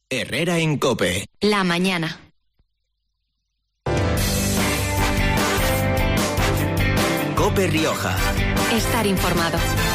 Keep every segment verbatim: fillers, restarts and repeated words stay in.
Herrera en COPE. La mañana. COPE Rioja. Estar informado.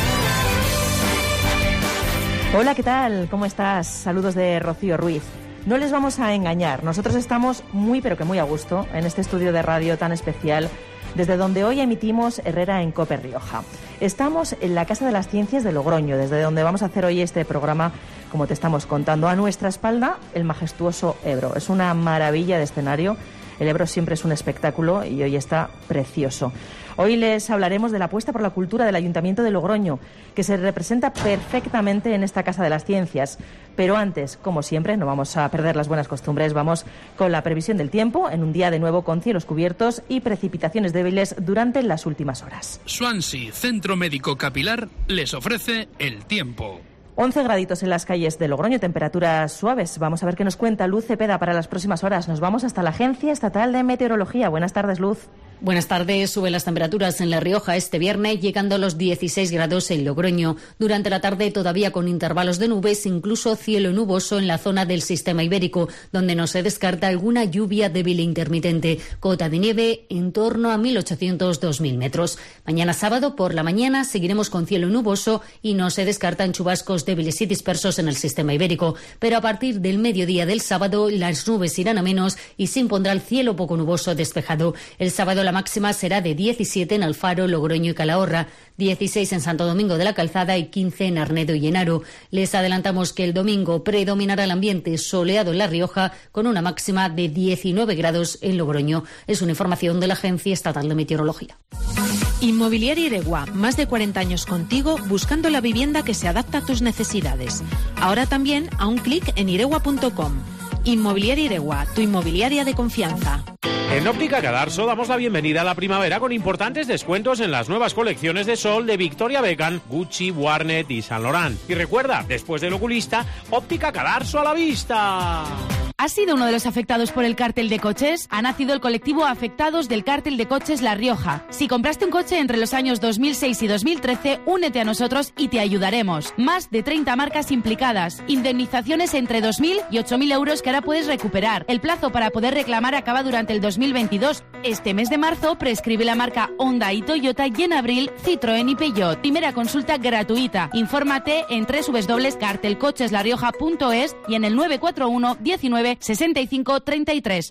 Hola, ¿qué tal? ¿Cómo estás? Saludos de Rocío Ruiz. No les vamos a engañar, nosotros estamos muy pero que muy a gusto en este estudio de radio tan especial, desde donde hoy emitimos Herrera en COPE Rioja. Estamos en la Casa de las Ciencias de Logroño, desde donde vamos a hacer hoy este programa, como te estamos contando. A nuestra espalda, el majestuoso Ebro. Es una maravilla de escenario. El Ebro siempre es un espectáculo y hoy está precioso. Hoy les hablaremos de la apuesta por la cultura del Ayuntamiento de Logroño, que se representa perfectamente en esta Casa de las Ciencias. Pero antes, como siempre, no vamos a perder las buenas costumbres, vamos con la previsión del tiempo, en un día de nuevo con cielos cubiertos y precipitaciones débiles durante las últimas horas. Swansea Centro Médico Capilar les ofrece el tiempo. once graditos en las calles de Logroño, temperaturas suaves. Vamos a ver qué nos cuenta Luz Cepeda para las próximas horas. Nos vamos hasta la Agencia Estatal de Meteorología. Buenas tardes, Luz. Buenas tardes. Suben las temperaturas en La Rioja este viernes, llegando a los dieciséis grados en Logroño. Durante la tarde todavía con intervalos de nubes, incluso cielo nuboso en la zona del sistema ibérico, donde no se descarta alguna lluvia débil e intermitente. Cota de nieve en torno a mil ochocientos a dos mil metros. Mañana sábado por la mañana seguiremos con cielo nuboso y no se descartan chubascos débiles y dispersos en el sistema ibérico. Pero a partir del mediodía del sábado las nubes irán a menos y se impondrá el cielo poco nuboso despejado. El sábado la máxima será de diecisiete en Alfaro, Logroño y Calahorra, dieciséis en Santo Domingo de la Calzada y quince en Arnedo y Enaro. Les adelantamos que el domingo predominará el ambiente soleado en La Rioja con una máxima de diecinueve grados en Logroño. Es una información de la Agencia Estatal de Meteorología. Inmobiliaria Iregua, más de cuarenta años contigo buscando la vivienda que se adapta a tus necesidades. Ahora también a un clic en iregua punto com. Inmobiliaria Iregua, tu inmobiliaria de confianza. En Óptica Cadarso damos la bienvenida a la primavera con importantes descuentos en las nuevas colecciones de sol de Victoria Beckham, Gucci, Warnet y Saint Laurent. Y recuerda, después del oculista, Óptica Cadarso a la vista. ¿Has sido uno de los afectados por el cártel de coches? Ha nacido el colectivo Afectados del Cártel de Coches La Rioja. Si compraste un coche entre los años dos mil seis y dos mil trece, únete a nosotros y te ayudaremos. Más de treinta marcas implicadas. Indemnizaciones entre dos mil y ocho mil euros que ahora puedes recuperar. El plazo para poder reclamar acaba durante el dos mil veintidós. Este mes de marzo prescribe la marca Honda y Toyota y en abril Citroën y Peugeot. Primera consulta gratuita. Infórmate en doble u doble u doble u punto cartel coches la rioja punto es y en el nueve cuatro uno diecinueve sesenta y cinco treinta y tres.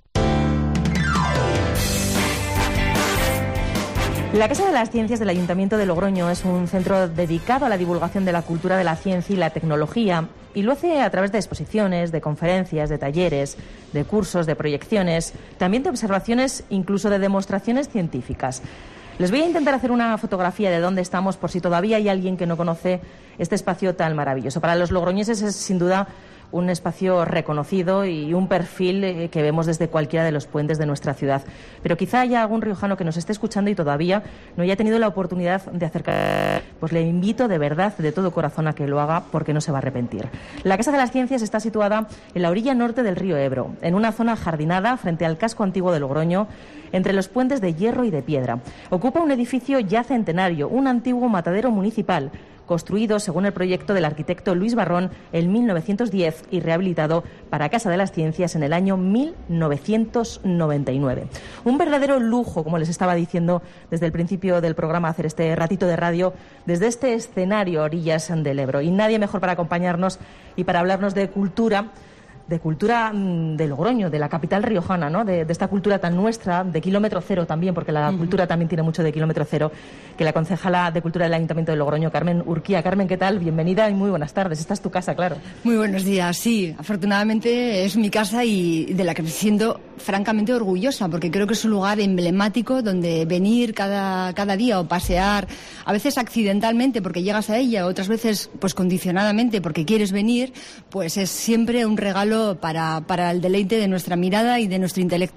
La Casa de las Ciencias del Ayuntamiento de Logroño es un centro dedicado a la divulgación de la cultura de la ciencia y la tecnología, y lo hace a través de exposiciones, de conferencias, de talleres, de cursos, de proyecciones, también de observaciones, incluso de demostraciones científicas. Les voy a intentar hacer una fotografía de dónde estamos por si todavía hay alguien que no conoce este espacio tan maravilloso. Para los logroñeses es sin duda un espacio reconocido y un perfil que vemos desde cualquiera de los puentes de nuestra ciudad. Pero quizá haya algún riojano que nos esté escuchando y todavía no haya tenido la oportunidad de acercar. Pues le invito de verdad, de todo corazón, a que lo haga porque no se va a arrepentir. La Casa de las Ciencias está situada en la orilla norte del río Ebro, en una zona jardinada frente al casco antiguo de Logroño, entre los puentes de hierro y de piedra. Ocupa un edificio ya centenario, un antiguo matadero municipal, construido según el proyecto del arquitecto Luis Barrón en mil novecientos diez y rehabilitado para Casa de las Ciencias en el año mil novecientos noventa y nueve. Un verdadero lujo, como les estaba diciendo desde el principio del programa, hacer este ratito de radio desde este escenario a orillas del Ebro. Y nadie mejor para acompañarnos y para hablarnos de cultura, de cultura de Logroño, de la capital riojana, ¿no? De, de esta cultura tan nuestra, de kilómetro cero también, porque la uh-huh. cultura también tiene mucho de kilómetro cero, que la concejala de Cultura del Ayuntamiento de Logroño, Carmen Urquía. Carmen, ¿qué tal? Bienvenida y muy buenas tardes. Esta es tu casa, claro. Muy buenos días, sí. Afortunadamente es mi casa y de la que me siento francamente orgullosa, porque creo que es un lugar emblemático donde venir cada, cada día o pasear, a veces accidentalmente porque llegas a ella, otras veces pues condicionadamente porque quieres venir, pues es siempre un regalo Para, para el deleite de nuestra mirada y de nuestro intelecto.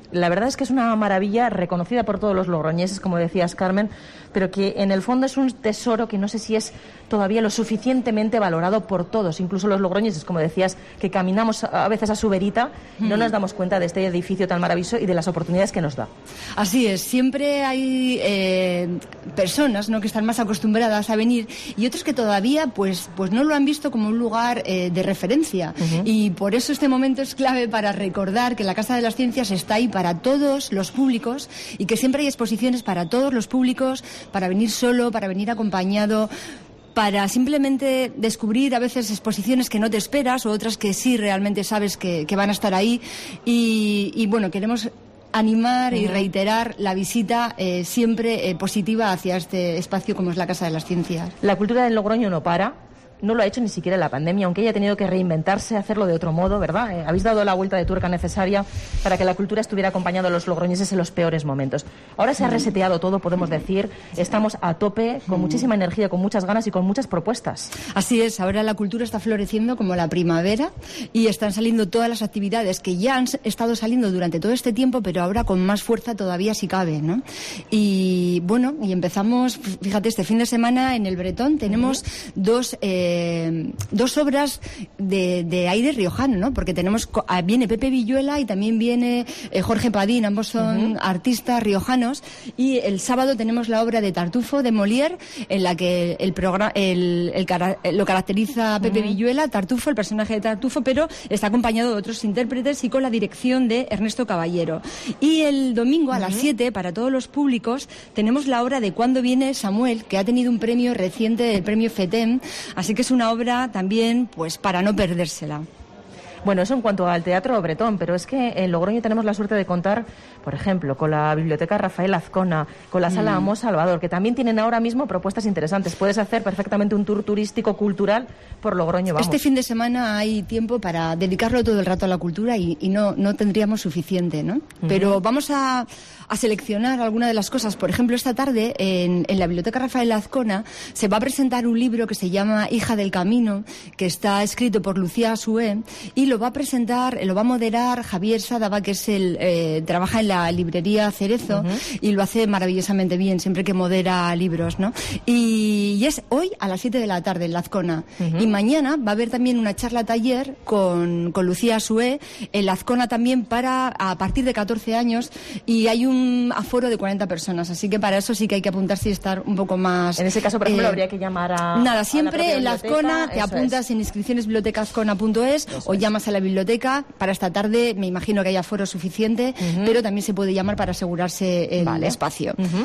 la verdad es que es una maravilla reconocida por todos los logroñeses, como decías, Carmen, pero que en el fondo es un tesoro que no sé si es todavía lo suficientemente valorado por todos, incluso los logroñeses, como decías, que caminamos a veces a su verita, mm. no nos damos cuenta de este edificio tan maravilloso y de las oportunidades que nos da. Así es, siempre hay eh, personas, ¿no?, que están más acostumbradas a venir y otros que todavía pues, pues no lo han visto como un lugar eh, de referencia. Uh-huh. Y por eso este momento es clave para recordar que la Casa de las Ciencias está ahí para todos los públicos y que siempre hay exposiciones para todos los públicos, para venir solo, para venir acompañado, para simplemente descubrir a veces exposiciones que no te esperas o otras que sí realmente sabes que, que van a estar ahí. Y, y bueno, queremos animar y reiterar la visita eh, siempre eh, positiva hacia este espacio como es la Casa de las Ciencias. La cultura del Logroño no para. No lo ha hecho ni siquiera en la pandemia, aunque ella ha tenido que reinventarse, hacerlo de otro modo, ¿verdad? Eh, habéis dado la vuelta de tuerca necesaria para que la cultura estuviera acompañando a los logroñeses en los peores momentos. Ahora se ha reseteado todo, podemos decir. Estamos a tope, con muchísima energía, con muchas ganas y con muchas propuestas. Así es, ahora la cultura está floreciendo como la primavera y están saliendo todas las actividades que ya han estado saliendo durante todo este tiempo, pero ahora con más fuerza todavía si cabe, ¿no? Y bueno, y empezamos, fíjate, este fin de semana en el Bretón tenemos uh-huh. dos... Eh, Eh, dos obras de, de aire riojano, ¿no? Porque tenemos, viene Pepe Villuela y también viene eh, Jorge Padín, ambos son uh-huh. artistas riojanos, y el sábado tenemos la obra de Tartufo de Molière, en la que el programa el, el, el, lo caracteriza a Pepe uh-huh. Villuela, Tartufo, el personaje de Tartufo, pero está acompañado de otros intérpretes y con la dirección de Ernesto Caballero. Y el domingo a uh-huh. las siete, para todos los públicos, tenemos la obra de Cuando viene Samuel, que ha tenido un premio reciente, el premio FETEM, así que que es una obra también pues para no perdérsela. Bueno, eso en cuanto al teatro bretón, pero es que en Logroño tenemos la suerte de contar, por ejemplo, con la Biblioteca Rafael Azcona, con la Sala mm. Amos Salvador, que también tienen ahora mismo propuestas interesantes. Puedes hacer perfectamente un tour turístico cultural por Logroño, vamos. Este fin de semana hay tiempo para dedicarlo todo el rato a la cultura y, y no, no tendríamos suficiente, ¿no? Mm-hmm. Pero vamos a, a seleccionar alguna de las cosas. Por ejemplo, esta tarde en, en la Biblioteca Rafael Azcona se va a presentar un libro que se llama Hija del Camino, que está escrito por Lucía Asué, y lo va a presentar, lo va a moderar Javier Sádava, que es el eh, trabaja en la librería Cerezo uh-huh. y lo hace maravillosamente bien siempre que modera libros, ¿no? Y, y es hoy a las siete de la tarde en la Azcona. Uh-huh. Y mañana va a haber también una charla taller con, con Lucía Asué en la Azcona también para a partir de catorce años y hay un aforo de cuarenta personas, así que para eso sí que hay que apuntarse y estar un poco más... En ese caso, por ejemplo, eh, habría que llamar a... Nada, siempre a en la Azcona te apuntas es. en inscripciones biblioteca azcona punto es o es. llamas a la biblioteca. Para esta tarde me imagino que haya aforo suficiente, uh-huh. pero también se puede llamar para asegurarse el vale. espacio. Uh-huh.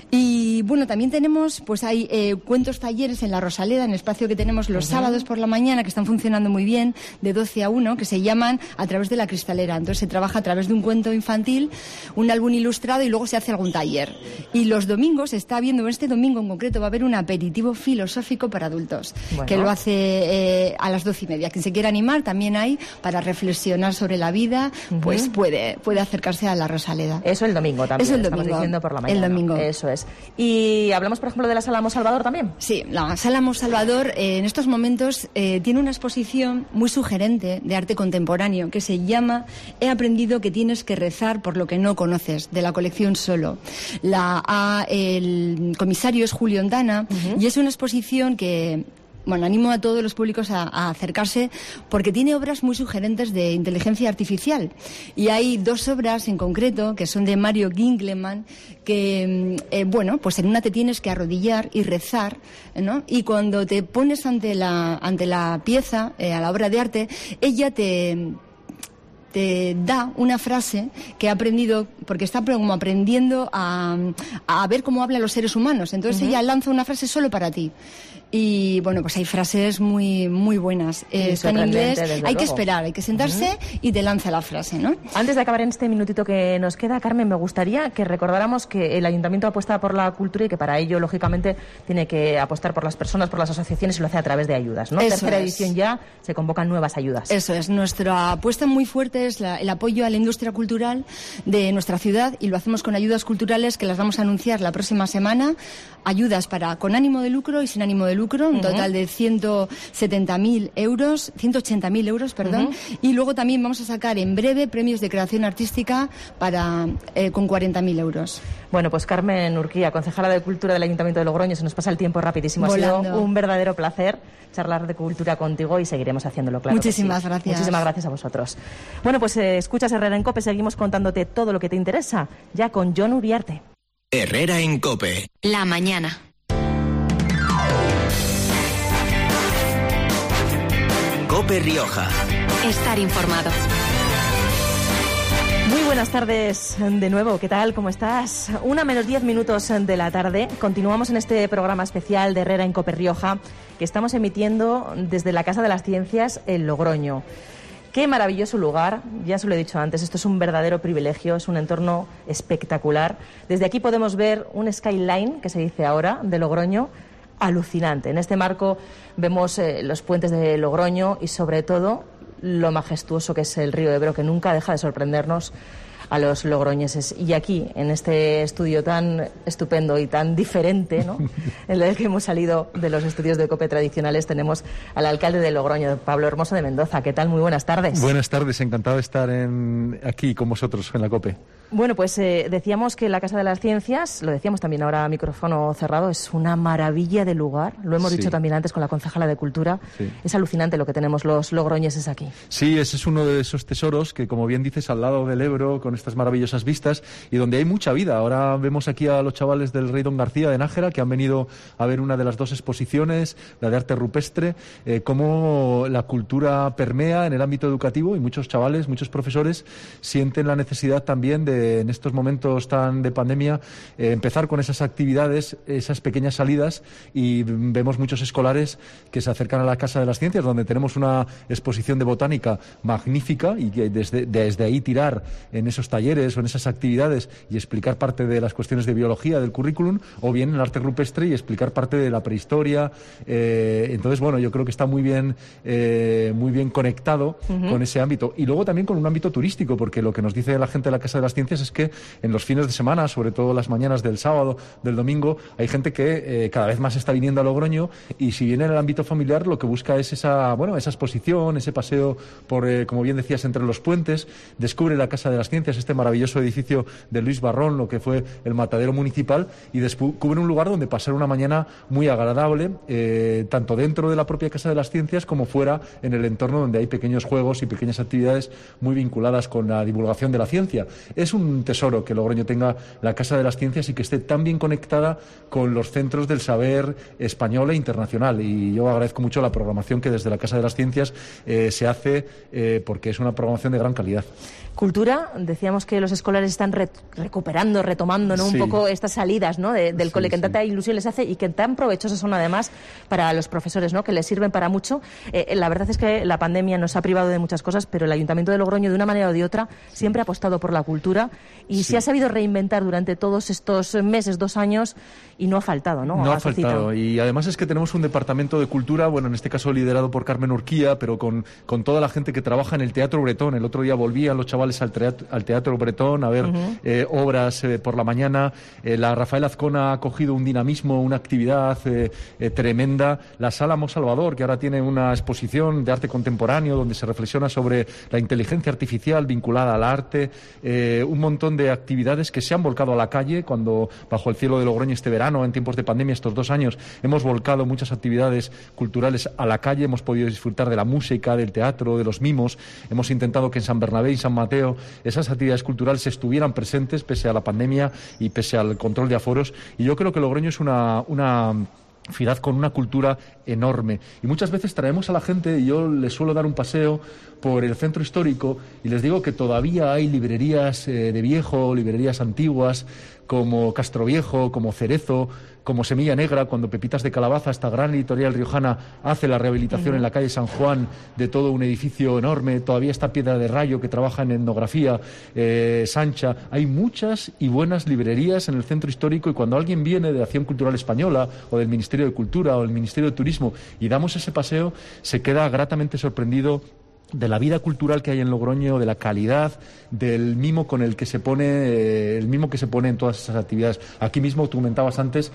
Y bueno, también tenemos, pues hay eh, cuentos talleres en la Rosaleda, en el espacio que tenemos los uh-huh. sábados por la mañana, que están funcionando muy bien, de doce a una, que se llaman A través de la cristalera. Entonces se trabaja a través de un cuento infantil, un álbum ilustrado y luego se hace algún taller. Y los domingos, está habiendo, este domingo en concreto, va a haber un aperitivo filosófico para adultos, bueno. que lo hace eh, a las doce y media. Quien se quiera animar también hay para reflexionar sobre la vida, uh-huh. pues puede, puede acercarse a la Rosaleda. Eso el domingo también. Eso el domingo. Estamos diciendo por la mañana. El domingo. Eso es. Y hablamos, por ejemplo, de la Sala Amos Salvador también. Sí, la Sala Amos Salvador eh, en estos momentos eh, tiene una exposición muy sugerente de arte contemporáneo que se llama He aprendido que tienes que rezar por lo que no conoces, de la colección Solo. La, a, el comisario es Julio Ondana uh-huh. y es una exposición que... Bueno, animo a todos los públicos a, a acercarse porque tiene obras muy sugerentes de inteligencia artificial. Y hay dos obras en concreto que son de Mario Gingleman que, eh, bueno, pues en una te tienes que arrodillar y rezar, ¿no? Y cuando te pones ante la, ante la pieza, eh, a la obra de arte, ella te... te da una frase que ha aprendido, porque está como aprendiendo a, a ver cómo hablan los seres humanos. Entonces uh-huh. ella lanza una frase solo para ti. Y bueno, pues hay frases muy muy buenas. Eh, está en inglés, hay luego. que esperar, hay que sentarse uh-huh. y te lanza la frase, ¿no? Antes de acabar en este minutito que nos queda, Carmen, me gustaría que recordáramos que el Ayuntamiento apuesta por la cultura y que para ello, lógicamente, tiene que apostar por las personas, por las asociaciones y lo hace a través de ayudas, ¿no? Eso Tercera es. edición ya, se convocan nuevas ayudas. Eso es, nuestra apuesta muy fuerte es la, el apoyo a la industria cultural de nuestra ciudad y lo hacemos con ayudas culturales que las vamos a anunciar la próxima semana, ayudas para con ánimo de lucro y sin ánimo de lucro lucro, un Uh-huh. total de ciento setenta mil euros, ciento ochenta mil euros, perdón, uh-huh. y luego también vamos a sacar en breve premios de creación artística para eh, con cuarenta mil euros. Bueno, pues Carmen Urquía, concejala de Cultura del Ayuntamiento de Logroño, se nos pasa el tiempo rapidísimo. Volando. Ha sido un verdadero placer charlar de cultura contigo y seguiremos haciéndolo, claro. Muchísimas sí. gracias. Muchísimas gracias a vosotros. Bueno, pues eh, escuchas Herrera en COPE, seguimos contándote todo lo que te interesa, ya con Jon Uriarte. Herrera en COPE. La mañana. COPE Rioja. Estar informado. Muy buenas tardes de nuevo, ¿qué tal? ¿Cómo estás? Una menos diez minutos de la tarde. Continuamos en este programa especial de Herrera en COPE Rioja, que estamos emitiendo desde la Casa de las Ciencias en Logroño. Qué maravilloso lugar, ya se lo he dicho antes, esto es un verdadero privilegio, es un entorno espectacular. Desde aquí podemos ver un skyline, que se dice ahora, de Logroño, alucinante. En este marco vemos eh, los puentes de Logroño y sobre todo lo majestuoso que es el río Ebro, que nunca deja de sorprendernos a los logroñeses. Y aquí, en este estudio tan estupendo y tan diferente, ¿no?, en el que hemos salido de los estudios de COPE tradicionales, tenemos al alcalde de Logroño, Pablo Hermoso de Mendoza. ¿Qué tal? Muy buenas tardes. Buenas tardes, encantado de estar en, aquí con vosotros en la COPE. Bueno, pues eh, decíamos que la Casa de las Ciencias, lo decíamos también ahora a micrófono cerrado, es una maravilla de lugar. Lo hemos Sí. dicho también antes con la concejala de Cultura. Sí. Es alucinante lo que tenemos los logroñeses aquí. Sí, ese es uno de esos tesoros que, como bien dices, al lado del Ebro, con estas maravillosas vistas, y donde hay mucha vida. Ahora vemos aquí a los chavales del Rey Don García de Nájera, que han venido a ver una de las dos exposiciones, la de arte rupestre, eh, cómo la cultura permea en el ámbito educativo, y muchos chavales, muchos profesores sienten la necesidad también de, en estos momentos tan de pandemia, eh, empezar con esas actividades, esas pequeñas salidas, y vemos muchos escolares que se acercan a la Casa de las Ciencias, donde tenemos una exposición de botánica magnífica, y que desde, desde ahí tirar en esos talleres o en esas actividades y explicar parte de las cuestiones de biología del currículum, o bien en el arte rupestre y explicar parte de la prehistoria. Eh, entonces, bueno, yo creo que está muy bien, eh, muy bien conectado uh-huh. con ese ámbito. Y luego también con un ámbito turístico, porque lo que nos dice la gente de la Casa de las Ciencias es que en los fines de semana, sobre todo las mañanas del sábado, del domingo, hay gente que eh, cada vez más está viniendo a Logroño, y si viene en el ámbito familiar, lo que busca es esa, bueno, esa exposición, ese paseo por, eh, como bien decías, entre los puentes, descubre la Casa de las Ciencias, este maravilloso edificio de Luis Barrón, lo que fue el matadero municipal, y descubre un lugar donde pasar una mañana muy agradable, eh, tanto dentro de la propia Casa de las Ciencias como fuera, en el entorno donde hay pequeños juegos y pequeñas actividades muy vinculadas con la divulgación de la ciencia. Es un tesoro que Logroño tenga la Casa de las Ciencias y que esté tan bien conectada con los centros del saber español e internacional, y yo agradezco mucho la programación que desde la Casa de las Ciencias eh, se hace, eh, porque es una programación de gran calidad. Cultura, decíamos que los escolares están re- recuperando, retomando, ¿no? Sí. un poco estas salidas, ¿no? de, del Sí, cole, que sí. tanta ilusión les hace y que tan provechosas son además para los profesores, ¿no? que les sirven para mucho. Eh, la verdad es que la pandemia nos ha privado de muchas cosas, pero el Ayuntamiento de Logroño, de una manera o de otra, siempre ha apostado por la cultura y Sí. se ha sabido reinventar durante todos estos meses, dos años, y no ha faltado, ¿no? No ha A su cita. faltado. Y además es que tenemos un departamento de cultura, bueno, en este caso liderado por Carmen Urquía, pero con, con toda la gente que trabaja en el Teatro Bretón. El otro día volvían los chavales al teatro, al teatro Bretón a ver uh-huh. eh, obras eh, por la mañana. Eh, la Rafael Azcona ha cogido un dinamismo, una actividad eh, eh, tremenda. La Sala Mo Salvador, que ahora tiene una exposición de arte contemporáneo donde se reflexiona sobre la inteligencia artificial vinculada al arte. Eh, un montón de actividades que se han volcado a la calle cuando, bajo el cielo de Logroño este verano, en tiempos de pandemia, estos dos años, hemos volcado muchas actividades culturales a la calle. Hemos podido disfrutar de la música, del teatro, de los mimos. Hemos intentado que en San Bernabé y San Mateo esas actividades culturales estuvieran presentes pese a la pandemia y pese al control de aforos. Y yo creo que Logroño es una... una ciudad con una cultura enorme, y muchas veces traemos a la gente, y yo les suelo dar un paseo por el centro histórico y les digo que todavía hay librerías eh, de viejo, librerías antiguas como Castroviejo, como Cerezo, como Semilla Negra, cuando Pepitas de Calabaza, esta gran editorial riojana, hace la rehabilitación uh-huh. en la calle San Juan de todo un edificio enorme. Todavía está Piedra de Rayo, que trabaja en etnografía, eh, Sancha. Hay muchas y buenas librerías en el centro histórico, y cuando alguien viene de Acción Cultural Española o del Ministerio de Cultura o del Ministerio de Turismo y damos ese paseo, se queda gratamente sorprendido de la vida cultural que hay en Logroño, de la calidad, del mimo con el que se pone, eh, el mimo que se pone en todas esas actividades. Aquí mismo, tú comentabas antes,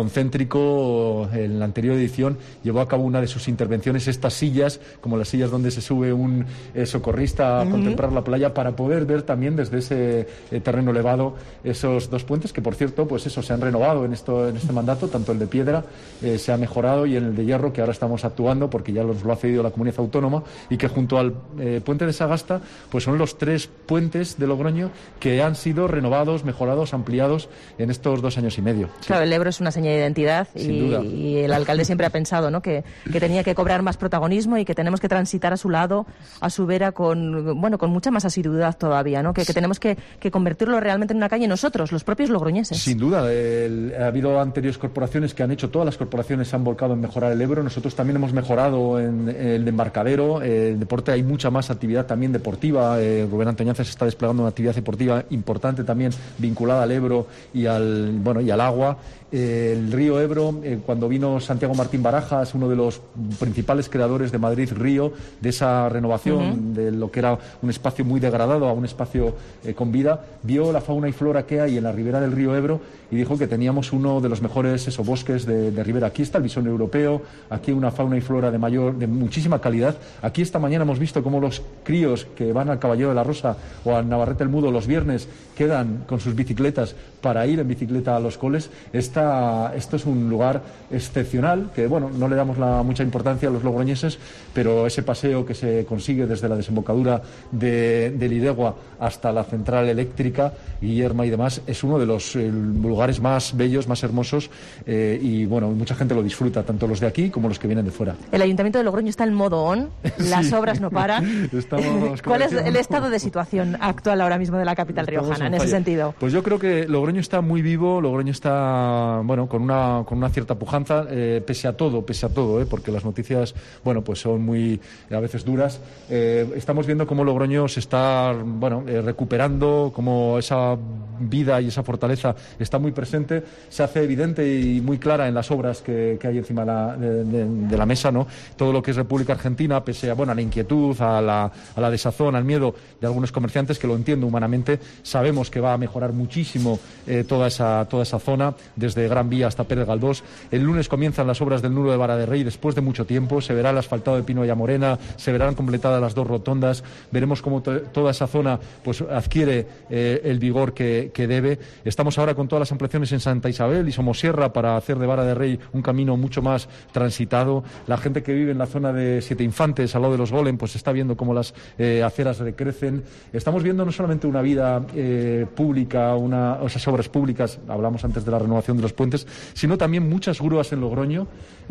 Concéntrico, en la anterior edición, llevó a cabo una de sus intervenciones, estas sillas, como las sillas donde se sube un eh, socorrista a uh-huh. contemplar la playa, para poder ver también desde ese eh, terreno elevado esos dos puentes, que por cierto, pues eso, se han renovado en, esto, en este mandato, tanto el de piedra eh, se ha mejorado, y en el de hierro, que ahora estamos actuando, porque ya nos lo ha cedido la comunidad autónoma, y que junto al Eh, puente de Sagasta, pues son los tres puentes de Logroño que han sido renovados, mejorados, ampliados en estos dos años y medio. Sí. Claro, el Ebro es una seña de identidad y, y el alcalde siempre ha pensado, ¿no?, que, que tenía que cobrar más protagonismo y que tenemos que transitar a su lado, a su vera, con bueno con mucha más asiduidad todavía, ¿no?, que, que tenemos que, que convertirlo realmente en una calle nosotros, los propios logroñeses. Sin duda, el, ha habido anteriores corporaciones que han hecho, todas las corporaciones se han volcado en mejorar el Ebro, nosotros también hemos mejorado en, en el embarcadero, el deporte, hay mucha más actividad también deportiva. eh, Rubén Antoñanza se está desplegando una actividad deportiva importante también vinculada al Ebro y al bueno y al agua. Eh, el río Ebro, eh, cuando vino Santiago Martín Barajas, uno de los principales creadores de Madrid Río, de esa renovación uh-huh. de lo que era un espacio muy degradado a un espacio eh, con vida, vio la fauna y flora que hay en la ribera del río Ebro y dijo que teníamos uno de los mejores eso, bosques de, de ribera. Aquí está el bisón europeo, aquí una fauna y flora de mayor, de muchísima calidad. Aquí esta mañana hemos visto cómo los críos que van al Caballero de la Rosa o a Navarrete el Mudo los viernes quedan con sus bicicletas para ir en bicicleta a los coles. Esta Esto es un lugar excepcional que, bueno, no le damos la mucha importancia a los logroñeses, pero ese paseo que se consigue desde la desembocadura de, de Lidegua hasta la central eléctrica, Guillerma y demás, es uno de los eh, lugares más bellos, más hermosos eh, y, bueno, mucha gente lo disfruta, tanto los de aquí como los que vienen de fuera. El Ayuntamiento de Logroño está en modo on, las sí. obras no paran. Estamos, ¿Cuál es el estado de situación actual ahora mismo de la capital riojana en ese sentido? Pues yo creo que Logroño está muy vivo, Logroño está bueno, con una, con una cierta pujanza, eh, pese a todo, pese a todo, eh, porque las noticias, bueno, pues son muy, a veces duras. Eh, estamos viendo cómo Logroño se está, bueno, eh, recuperando, cómo esa vida y esa fortaleza está muy presente, se hace evidente y muy clara en las obras que, que hay encima de la, de, de, de la mesa, ¿no? Todo lo que es República Argentina, pese a, bueno, a la inquietud, a la, a la desazón, al miedo de algunos comerciantes, que lo entiendo humanamente, sabemos que va a mejorar muchísimo eh, toda esa, toda esa zona, desde Gran Vía hasta Pérez Galdós. El lunes comienzan las obras del nudo de Vara de Rey después de mucho tiempo. Se verá el asfaltado de Pino y Morena, se verán completadas las dos rotondas, veremos cómo to- toda esa zona pues adquiere eh, el vigor que, que debe. Estamos ahora con todas las ampliaciones en Santa Isabel y Somosierra para hacer de Vara de Rey un camino mucho más transitado. La gente que vive en la zona de Siete Infantes, al lado de los Golem, pues está viendo cómo las eh, aceras recrecen. Estamos viendo no solamente una vida eh, pública, una, o esas obras públicas, hablamos antes de la renovación de los puentes, sino también muchas grúas en Logroño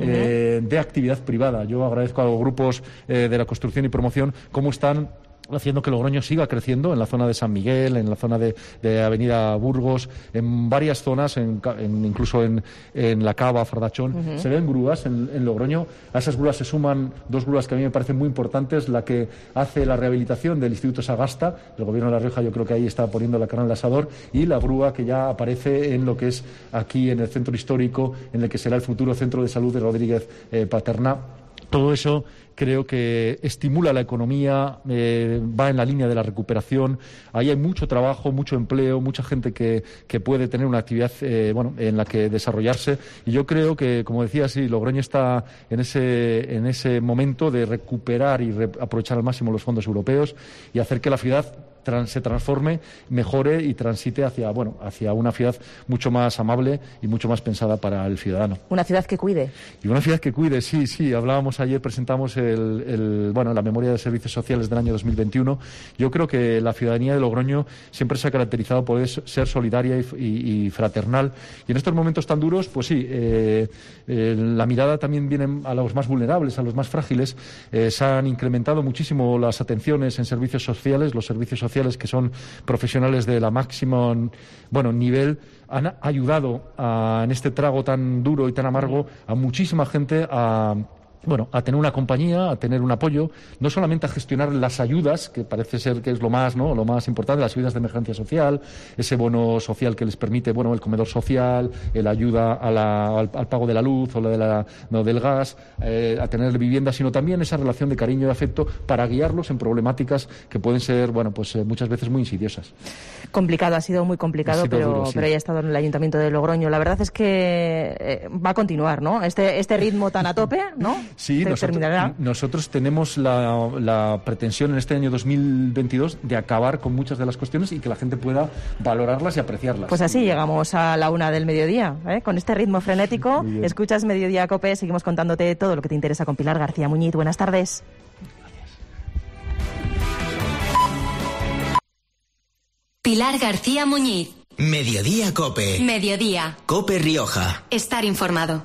eh, uh-huh. de actividad privada. Yo agradezco a los grupos eh, de la construcción y promoción cómo están haciendo que Logroño siga creciendo en la zona de San Miguel, en la zona de, de Avenida Burgos, en varias zonas, en, en, incluso en, en La Cava, Fardachón, uh-huh. se ven grúas en, en Logroño. A esas grúas se suman dos grúas que a mí me parecen muy importantes, la que hace la rehabilitación del Instituto Sagasta, el Gobierno de La Rioja yo creo que ahí está poniendo la carne al asador, y la grúa que ya aparece en lo que es aquí en el centro histórico, en el que será el futuro Centro de Salud de Rodríguez eh, Paterna. Todo eso creo que estimula la economía, eh, va en la línea de la recuperación. Ahí hay mucho trabajo, mucho empleo, mucha gente que, que puede tener una actividad eh, bueno, en la que desarrollarse. Y yo creo que, como decía, sí, Logroño está en ese, en ese momento de recuperar y re- aprovechar al máximo los fondos europeos y hacer que la ciudad trans, se transforme, mejore y transite hacia, bueno, hacia una ciudad mucho más amable y mucho más pensada para el ciudadano. Una ciudad que cuide. Y una ciudad que cuide, sí, sí. Hablábamos ayer, presentamos el, el, bueno, la memoria de servicios sociales del año dos mil veintiuno. Yo creo que la ciudadanía de Logroño siempre se ha caracterizado por ser solidaria y, y, y fraternal. Y en estos momentos tan duros, pues sí, eh, eh, la mirada también viene a los más vulnerables, a los más frágiles. Eh, se han incrementado muchísimo las atenciones en servicios sociales, los servicios sociales que son profesionales de la máxima, bueno, nivel, han ayudado a, en este trago tan duro y tan amargo a muchísima gente a bueno, a tener una compañía, a tener un apoyo, no solamente a gestionar las ayudas, que parece ser que es lo más, ¿no?, lo más importante, las ayudas de emergencia social, ese bono social que les permite, bueno, el comedor social, la ayuda a la, al, al pago de la luz o la de la, no, del gas, eh, a tener vivienda, sino también esa relación de cariño y afecto para guiarlos en problemáticas que pueden ser, bueno, pues eh, muchas veces muy insidiosas. Complicado, ha sido muy complicado, sido pero, duro, sí. pero ya ha estado en el Ayuntamiento de Logroño. La verdad es que eh, va a continuar, ¿no? Este, este ritmo tan a tope, ¿no? Sí, nosotros, nosotros tenemos la, la pretensión en este año dos mil veintidós de acabar con muchas de las cuestiones y que la gente pueda valorarlas y apreciarlas. Pues así llegamos a la una del mediodía, ¿eh? Con este ritmo frenético. Escuchas Mediodía Cope, seguimos contándote todo lo que te interesa con Pilar García Muñiz. Buenas tardes. Pilar García Muñiz. Mediodía Cope. Mediodía. Cope Rioja. Estar informado.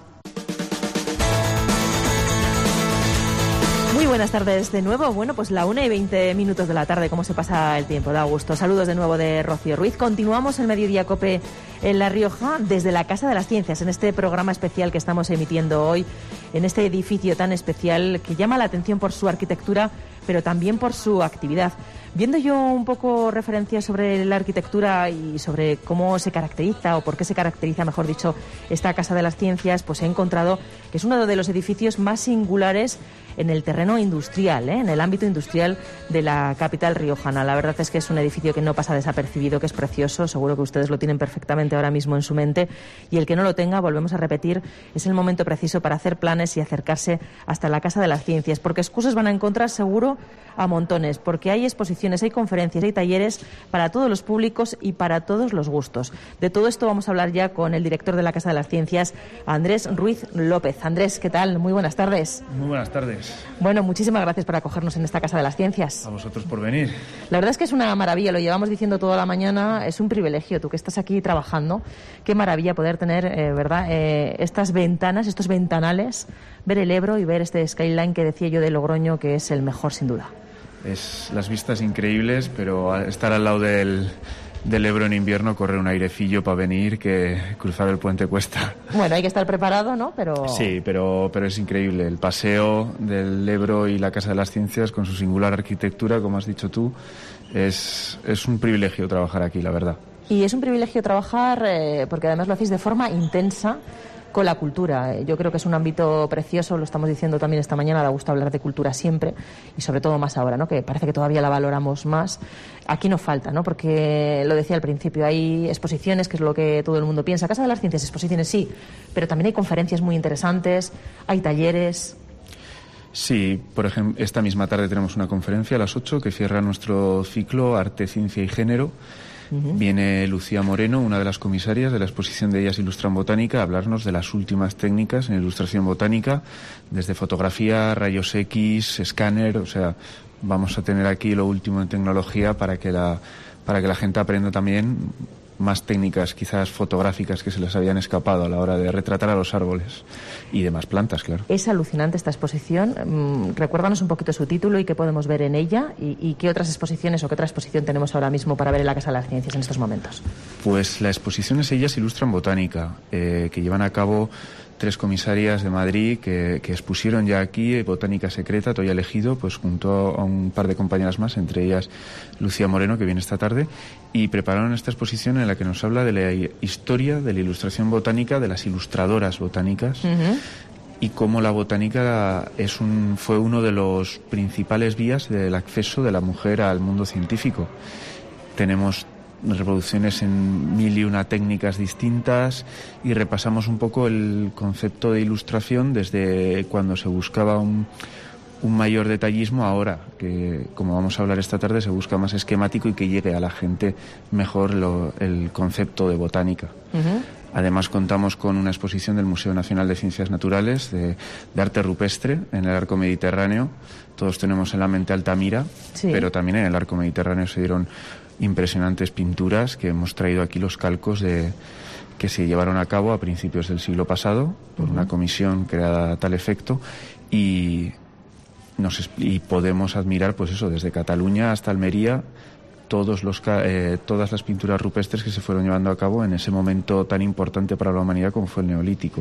Muy buenas tardes de nuevo. Bueno, pues la una y veinte minutos de la tarde, cómo se pasa el tiempo, da gusto. Saludos de nuevo de Rocío Ruiz. Continuamos el Mediodía Cope en La Rioja desde la Casa de las Ciencias, en este programa especial que estamos emitiendo hoy, en este edificio tan especial que llama la atención por su arquitectura, pero también por su actividad. Viendo yo un poco referencias sobre la arquitectura y sobre cómo se caracteriza, o por qué se caracteriza, mejor dicho, esta Casa de las Ciencias, pues he encontrado que es uno de los edificios más singulares en el terreno industrial, ¿eh? en el ámbito industrial de la capital riojana. La verdad es que es un edificio que no pasa desapercibido, que es precioso, seguro que ustedes lo tienen perfectamente ahora mismo en su mente, y el que no lo tenga, volvemos a repetir, es el momento preciso para hacer planes y acercarse hasta la Casa de las Ciencias, porque excusas van a encontrar seguro a montones, porque hay exposiciones, hay conferencias, hay talleres para todos los públicos y para todos los gustos. De todo esto vamos a hablar ya con el director de la Casa de las Ciencias, Andrés Ruiz López. Andrés, ¿qué tal? Muy buenas tardes. Muy buenas tardes. Bueno, muchísimas gracias por acogernos en esta Casa de las Ciencias. A vosotros por venir. La verdad es que es una maravilla, lo llevamos diciendo toda la mañana, es un privilegio, tú que estás aquí trabajando, qué maravilla poder tener, eh, ¿verdad?, eh, estas ventanas, estos ventanales, ver el Ebro y ver este skyline que decía yo de Logroño, que es el mejor sin duda. Es las vistas increíbles, pero estar al lado del... del Ebro en invierno, correr un airecillo para venir, que cruzar el puente cuesta. Bueno, hay que estar preparado, ¿no? Pero sí, pero, pero es increíble. El paseo del Ebro y la Casa de las Ciencias, con su singular arquitectura, como has dicho tú, es, es un privilegio trabajar aquí, la verdad. Y es un privilegio trabajar eh, porque además lo hacéis de forma intensa con la cultura. Yo creo que es un ámbito precioso, lo estamos diciendo también esta mañana, da gusto hablar de cultura siempre y sobre todo más ahora, ¿no?, que parece que todavía la valoramos más. Aquí no falta, ¿no?, porque lo decía al principio, hay exposiciones, que es lo que todo el mundo piensa. Casa de las Ciencias, exposiciones sí, pero también hay conferencias muy interesantes, hay talleres. Sí, por ejemplo, esta misma tarde tenemos una conferencia a las ocho que cierra nuestro ciclo Arte, Ciencia y Género. Uh-huh. Viene Lucía Moreno, una de las comisarias de la exposición de Ellas Ilustran Botánica, a hablarnos de las últimas técnicas en ilustración botánica, desde fotografía, rayos X, escáner, o sea, vamos a tener aquí lo último en tecnología para que la, para que la gente aprenda también más técnicas quizás fotográficas que se les habían escapado a la hora de retratar a los árboles y demás plantas, claro. Es alucinante esta exposición. Mm, recuérdanos un poquito su título y qué podemos ver en ella y, y qué otras exposiciones o qué otra exposición tenemos ahora mismo para ver en la Casa de las Ciencias en estos momentos. Pues la exposición es Ellas Ilustran Botánica, eh, que llevan a cabo tres comisarias de Madrid que, que expusieron ya aquí Botánica Secreta, Toya Elegido, pues junto a un par de compañeras más, entre ellas Lucía Moreno, que viene esta tarde, y prepararon esta exposición en la que nos habla de la historia de la ilustración botánica, de las ilustradoras botánicas, uh-huh. y cómo la botánica es un, fue uno de los principales vías del acceso de la mujer al mundo científico. Tenemos reproducciones en mil y una técnicas distintas y repasamos un poco el concepto de ilustración desde cuando se buscaba un, un mayor detallismo, ahora que, como vamos a hablar esta tarde, se busca más esquemático y que llegue a la gente mejor lo, el concepto de botánica. Uh-huh. Además contamos con una exposición del Museo Nacional de Ciencias Naturales de, de arte rupestre en el arco mediterráneo. Todos tenemos en la mente Altamira, sí. pero también en el arco mediterráneo se dieron impresionantes pinturas que hemos traído aquí, los calcos de que se llevaron a cabo a principios del siglo pasado por uh-huh. una comisión creada a tal efecto, y nos y podemos admirar, pues eso, desde Cataluña hasta Almería, todos los eh, todas las pinturas rupestres que se fueron llevando a cabo en ese momento tan importante para la humanidad como fue el Neolítico.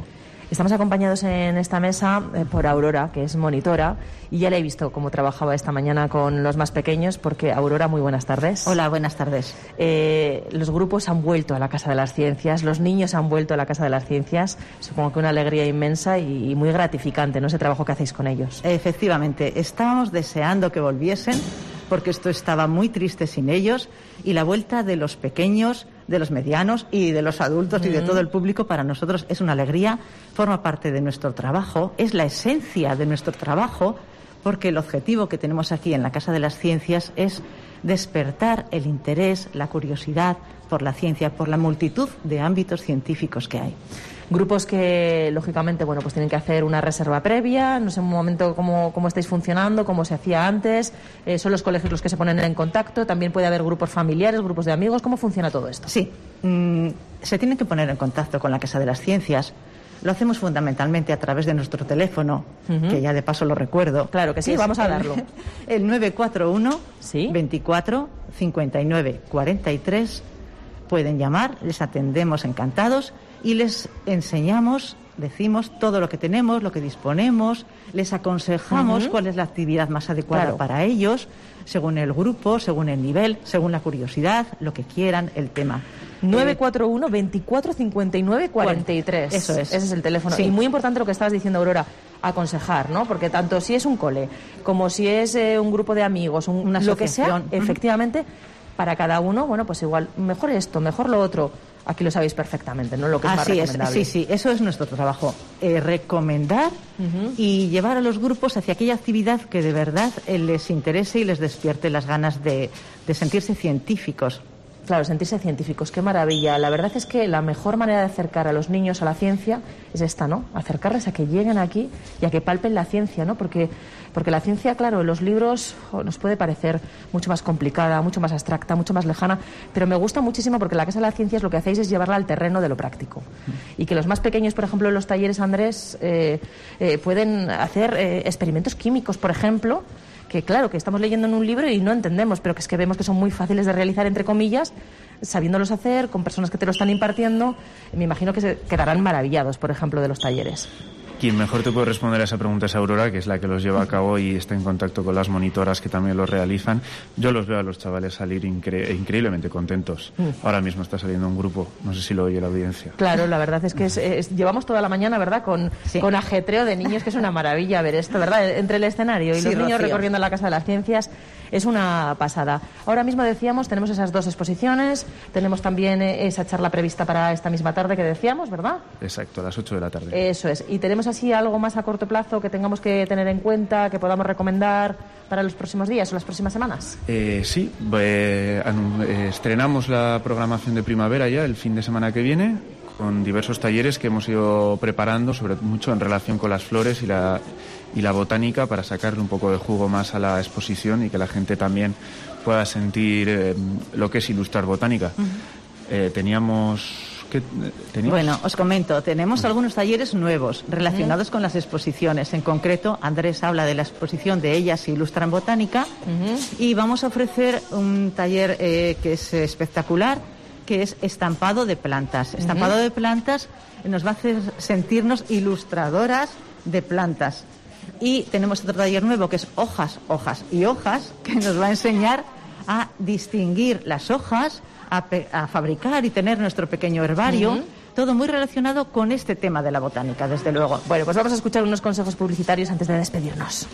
Estamos acompañados en esta mesa eh, por Aurora, que es monitora, y ya la he visto cómo trabajaba esta mañana con los más pequeños, porque Aurora, muy buenas tardes. Hola, buenas tardes. Eh, los grupos han vuelto a la Casa de las Ciencias, los niños han vuelto a la Casa de las Ciencias, supongo que una alegría inmensa y, y muy gratificante, ¿no?, ese trabajo que hacéis con ellos. Efectivamente, estábamos deseando que volviesen, porque esto estaba muy triste sin ellos, y la vuelta de los pequeños, de los medianos y de los adultos mm. y de todo el público para nosotros es una alegría, forma parte de nuestro trabajo, es la esencia de nuestro trabajo, porque el objetivo que tenemos aquí en la Casa de las Ciencias es despertar el interés, la curiosidad por la ciencia, por la multitud de ámbitos científicos que hay. Grupos que, lógicamente, bueno, pues tienen que hacer una reserva previa, no sé en un momento cómo, cómo estáis funcionando, cómo se hacía antes, eh, son los colegios los que se ponen en contacto, también puede haber grupos familiares, grupos de amigos, ¿cómo funciona todo esto? Sí, mm, se tienen que poner en contacto con la Casa de las Ciencias. Lo hacemos fundamentalmente a través de nuestro teléfono, uh-huh. que ya de paso lo recuerdo. Claro que sí, vamos a darlo. El nueve cuatro uno, ¿sí?, veinticuatro, cincuenta y nueve, cuarenta y tres. Pueden llamar, les atendemos encantados y les enseñamos, decimos todo lo que tenemos, lo que disponemos, les aconsejamos uh-huh. cuál es la actividad más adecuada claro. para ellos, según el grupo, según el nivel, según la curiosidad, lo que quieran, el tema. nueve cuatro uno, veinticuatro, cincuenta y nueve, cuarenta y tres. Eso es. Ese es el teléfono. Sí. Y muy importante lo que estabas diciendo, Aurora, aconsejar, ¿no? Porque tanto si es un cole, como si es eh, un grupo de amigos, un, una lo que sea, uh-huh. efectivamente, para cada uno, bueno, pues igual, mejor esto, mejor lo otro. Aquí lo sabéis perfectamente, ¿no? Lo que es Así más recomendable. Es, sí, sí, eso es nuestro trabajo. Eh, recomendar uh-huh. y llevar a los grupos hacia aquella actividad que de verdad eh, les interese y les despierte las ganas de, de sentirse científicos. Claro, sentirse científicos, qué maravilla. La verdad es que la mejor manera de acercar a los niños a la ciencia es esta, ¿no? Acercarles a que lleguen aquí y a que palpen la ciencia, ¿no? Porque, porque la ciencia, claro, en los libros oh, nos puede parecer mucho más complicada, mucho más abstracta, mucho más lejana, pero me gusta muchísimo porque la Casa de las Ciencias lo que hacéis es llevarla al terreno de lo práctico. Mm. Y que los más pequeños, por ejemplo, en los talleres, Andrés, eh, eh, pueden hacer eh, experimentos químicos, por ejemplo, que claro, que estamos leyendo en un libro y no entendemos, pero que es que vemos que son muy fáciles de realizar, entre comillas, sabiéndolos hacer, con personas que te lo están impartiendo. Me imagino que se quedarán maravillados, por ejemplo, de los talleres. Quien mejor te puede responder a esa pregunta es Aurora, que es la que los lleva a cabo y está en contacto con las monitoras que también los realizan. Yo los veo a los chavales salir incre- increíblemente contentos. Mm. Ahora mismo está saliendo un grupo, no sé si lo oye la audiencia. Claro, la verdad es que es, es, llevamos toda la mañana, ¿verdad?, con, sí. con ajetreo de niños, que es una maravilla ver esto, ¿verdad?, entre el escenario y sí, los niños Rocío. recorriendo la Casa de las Ciencias. Es una pasada. Ahora mismo decíamos, tenemos esas dos exposiciones, tenemos también esa charla prevista para esta misma tarde que decíamos, ¿verdad? Exacto, a las ocho de la tarde. Eso es. ¿Y tenemos así algo más a corto plazo que tengamos que tener en cuenta, que podamos recomendar para los próximos días o las próximas semanas? Eh, sí, eh, eh, estrenamos la programación de primavera ya el fin de semana que viene, con diversos talleres que hemos ido preparando, sobre mucho en relación con las flores y la... y la botánica, para sacarle un poco de jugo más a la exposición y que la gente también pueda sentir eh, lo que es ilustrar botánica. Uh-huh. Eh, teníamos, ¿qué, teníamos... Bueno, os comento, tenemos uh-huh. algunos talleres nuevos relacionados uh-huh. con las exposiciones. En concreto, Andrés habla de la exposición de Ellas Ilustran Botánica uh-huh. y vamos a ofrecer un taller eh, que es espectacular, que es estampado de plantas. Uh-huh. Estampado de plantas nos va a hacer sentirnos ilustradoras de plantas. Y tenemos otro taller nuevo que es hojas, hojas y hojas, que nos va a enseñar a distinguir las hojas, a, pe- a fabricar y tener nuestro pequeño herbario. Uh-huh. Todo muy relacionado con este tema de la botánica, desde luego. Bueno, pues vamos a escuchar unos consejos publicitarios antes de despedirnos.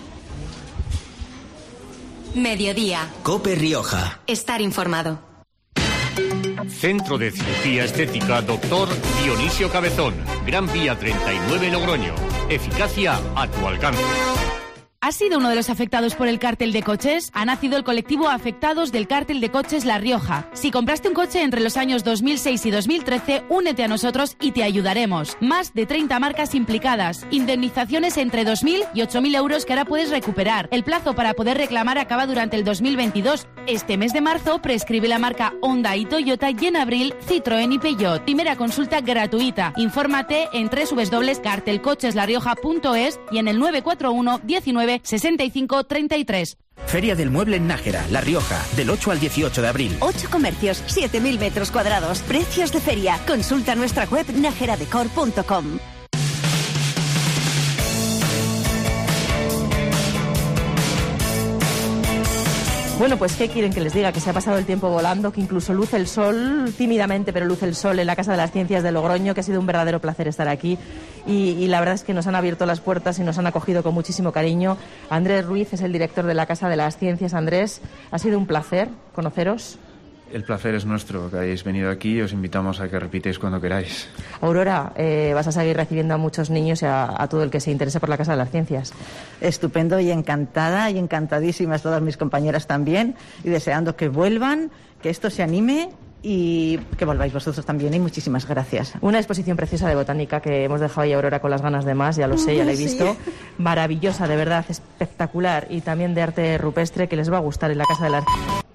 Mediodía. COPE Rioja. Estar informado. Centro de Cirugía Estética Doctor Dionisio Cabezón. Gran Vía treinta y nueve Logroño. Eficacia a tu alcance. ¿Has sido uno de los afectados por el cártel de coches? Ha nacido el colectivo Afectados del Cártel de Coches La Rioja. Si compraste un coche entre los años dos mil seis y dos mil trece, únete a nosotros y te ayudaremos. Más de treinta marcas implicadas. Indemnizaciones entre dos mil y ocho mil euros que ahora puedes recuperar. El plazo para poder reclamar acaba durante el dos mil veintidós. Este mes de marzo prescribe la marca Honda y Toyota y en abril Citroën y Peugeot. Primera consulta gratuita. Infórmate en doble u doble u doble u punto cartel coches la rioja punto es y en el nueve cuatro uno diecinueve sesenta y cinco treinta y tres. Feria del Mueble en Nájera, La Rioja, del ocho al dieciocho de abril. Ocho comercios, siete mil metros cuadrados. Precios de feria. Consulta nuestra web nájera decor punto com. Bueno, pues ¿qué quieren que les diga? Que se ha pasado el tiempo volando, que incluso luce el sol, tímidamente, pero luce el sol en la Casa de las Ciencias de Logroño, que ha sido un verdadero placer estar aquí. Y, y la verdad es que nos han abierto las puertas y nos han acogido con muchísimo cariño. Andrés Ruiz es el director de la Casa de las Ciencias. Andrés, ha sido un placer conoceros. El placer es nuestro, que hayáis venido aquí y os invitamos a que repitéis cuando queráis. Aurora, eh, vas a seguir recibiendo a muchos niños y a, a todo el que se interese por la Casa de las Ciencias. Estupendo y encantada y encantadísimas todas mis compañeras también y deseando que vuelvan, que esto se anime y que volváis vosotros también y muchísimas gracias. Una exposición preciosa de botánica que hemos dejado ahí a Aurora con las ganas de más, ya lo sé, ya la he visto. Sí. Maravillosa, de verdad, espectacular, y también de arte rupestre que les va a gustar en la Casa de las